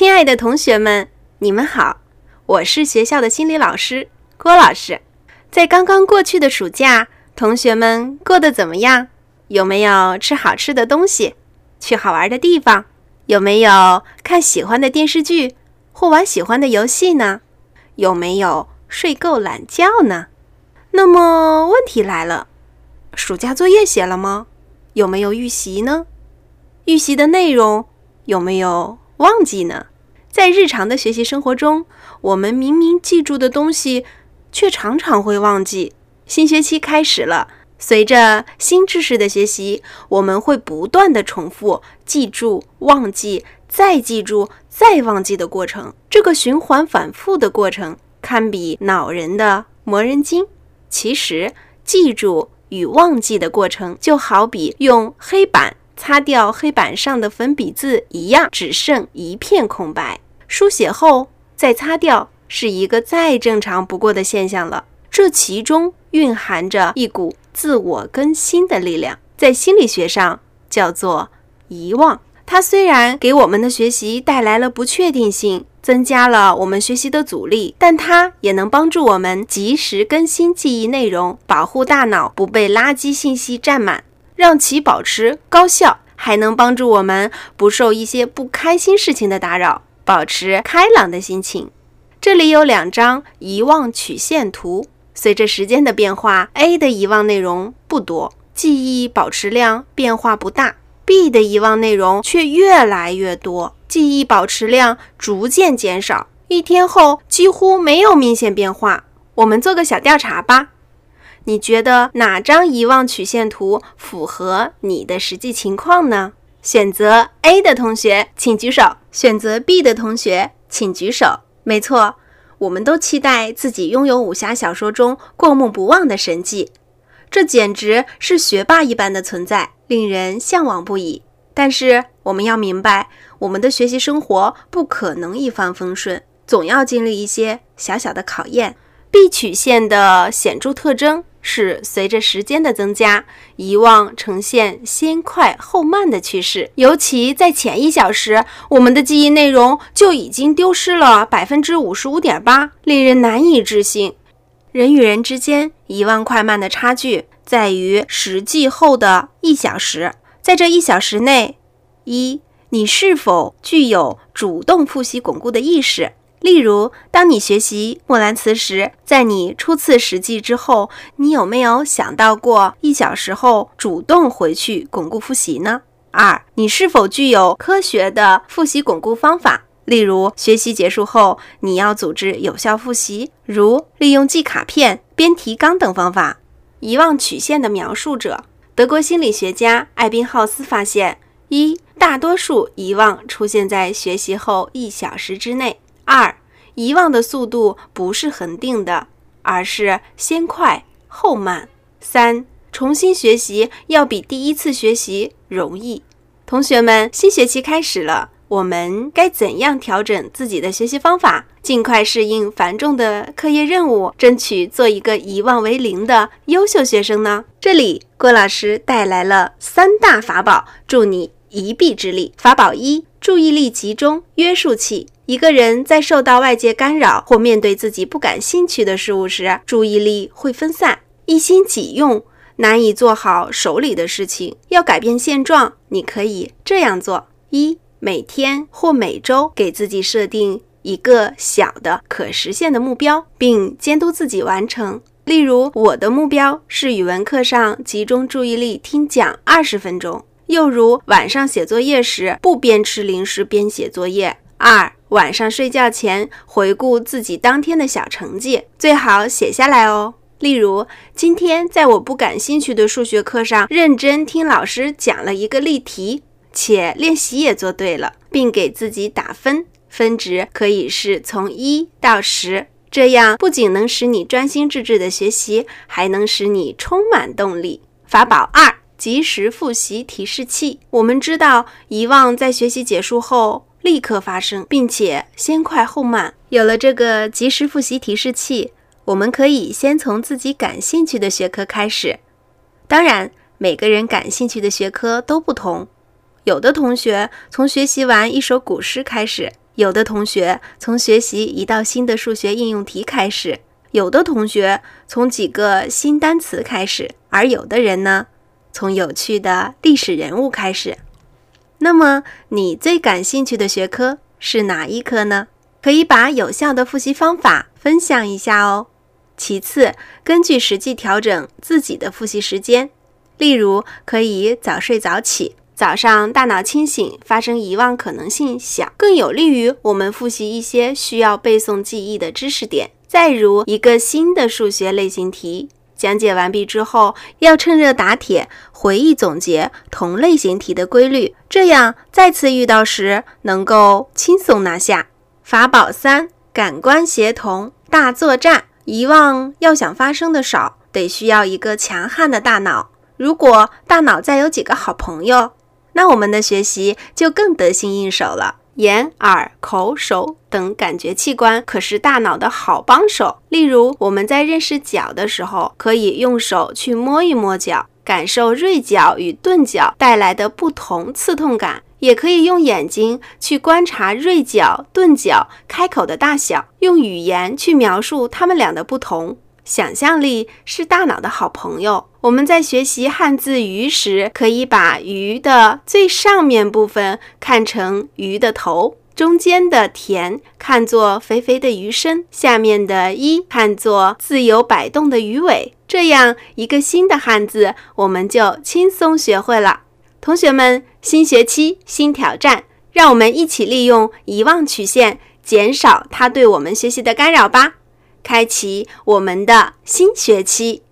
亲爱的同学们，你们好，我是学校的心理老师郭老师。在刚刚过去的暑假，同学们过得怎么样？有没有吃好吃的东西？去好玩的地方？有没有看喜欢的电视剧或玩喜欢的游戏呢？有没有睡够懒觉呢？那么问题来了，暑假作业写了吗？有没有预习呢？预习的内容有没有忘记呢？在日常的学习生活中，我们明明记住的东西，却常常会忘记。新学期开始了，随着新知识的学习，我们会不断地重复记住、忘记、再记住、再忘记的过程。这个循环反复的过程，堪比恼人的磨人精。其实，记住与忘记的过程，就好比用黑板擦掉黑板上的粉笔字一样，只剩一片空白。书写后再擦掉，是一个再正常不过的现象了。这其中蕴含着一股自我更新的力量，在心理学上叫做遗忘。它虽然给我们的学习带来了不确定性，增加了我们学习的阻力，但它也能帮助我们及时更新记忆内容，保护大脑不被垃圾信息占满，让其保持高效，还能帮助我们不受一些不开心事情的打扰，保持开朗的心情。这里有2张遗忘曲线图，随着时间的变化， A 的遗忘内容不多，记忆保持量变化不大， B 的遗忘内容却越来越多，记忆保持量逐渐减少，一天后几乎没有明显变化。我们做个小调查吧，你觉得哪张遗忘曲线图符合你的实际情况呢？选择 A 的同学请举手，选择 B 的同学请举手。没错，我们都期待自己拥有武侠小说中过目不忘的神迹，这简直是学霸一般的存在，令人向往不已。但是我们要明白，我们的学习生活不可能一帆风顺，总要经历一些小小的考验。B 曲线的显著特征是随着时间的增加，遗忘呈现先快后慢的趋势，尤其在前1小时，我们的记忆内容就已经丢失了 55.8%， 令人难以置信。人与人之间遗忘快慢的差距在于实际后的1小时。在这1小时内，一，你是否具有主动复习巩固的意识？例如，当你学习《木兰辞》时，在你初次实际之后，你有没有想到过1小时后主动回去巩固复习呢？2，你是否具有科学的复习巩固方法？例如，学习结束后，你要组织有效复习，如利用记卡片、编提纲等方法。遗忘曲线的描述者，德国心理学家艾宾浩斯发现：一，大多数遗忘出现在学习后1小时之内。2，遗忘的速度不是恒定的，而是先快后慢。3，重新学习要比第一次学习容易。同学们，新学期开始了，我们该怎样调整自己的学习方法，尽快适应繁重的课业任务，争取做一个遗忘为0的优秀学生呢？这里郭老师带来了3大法宝，助你一臂之力。法宝1，注意力集中约束器。一个人在受到外界干扰或面对自己不感兴趣的事物时，注意力会分散，一心几用，难以做好手里的事情。要改变现状，你可以这样做：一，每天或每周给自己设定一个小的可实现的目标，并监督自己完成。例如，我的目标是语文课上集中注意力听讲20分钟。又如，晚上写作业时不边吃零食边写作业。2，晚上睡觉前回顾自己当天的小成绩，最好写下来哦。例如，今天在我不感兴趣的数学课上认真听老师讲了一个例题，且练习也做对了，并给自己打分，分值可以是从1到10，这样不仅能使你专心致志的学习，还能使你充满动力。法宝2，及时复习提示器。我们知道，遗忘在学习结束后立刻发生，并且先快后慢。有了这个及时复习提示器，我们可以先从自己感兴趣的学科开始。当然，每个人感兴趣的学科都不同，有的同学从学习完一首古诗开始， 有的同学从学习一道新的数学应用题开始，有的同学从几个新单词开始，而有的人呢，从有趣的历史人物开始。那么你最感兴趣的学科是哪一科呢？可以把有效的复习方法分享一下哦。其次，根据实际调整自己的复习时间，例如可以早睡早起，早上大脑清醒，发生遗忘可能性小，更有利于我们复习一些需要背诵记忆的知识点。再如一个新的数学类型题，讲解完毕之后，要趁热打铁，回忆总结同类型题的规律，这样再次遇到时能够轻松拿下。法宝3：感官协同大作战。遗忘要想发生的少，得需要一个强悍的大脑。如果大脑再有几个好朋友，那我们的学习就更得心应手了。眼、耳、口、手等感觉器官可是大脑的好帮手。例如，我们在认识脚的时候，可以用手去摸一摸脚，感受锐角与钝角带来的不同刺痛感。也可以用眼睛去观察锐角、钝角开口的大小，用语言去描述它们俩的不同。想象力是大脑的好朋友。我们在学习汉字鱼时，可以把鱼的最上面部分看成鱼的头，中间的田看作肥肥的鱼身，下面的一看作自由摆动的鱼尾。这样一个新的汉字，我们就轻松学会了。同学们，新学期新挑战，让我们一起利用遗忘曲线，减少它对我们学习的干扰吧。开启我们的新学期。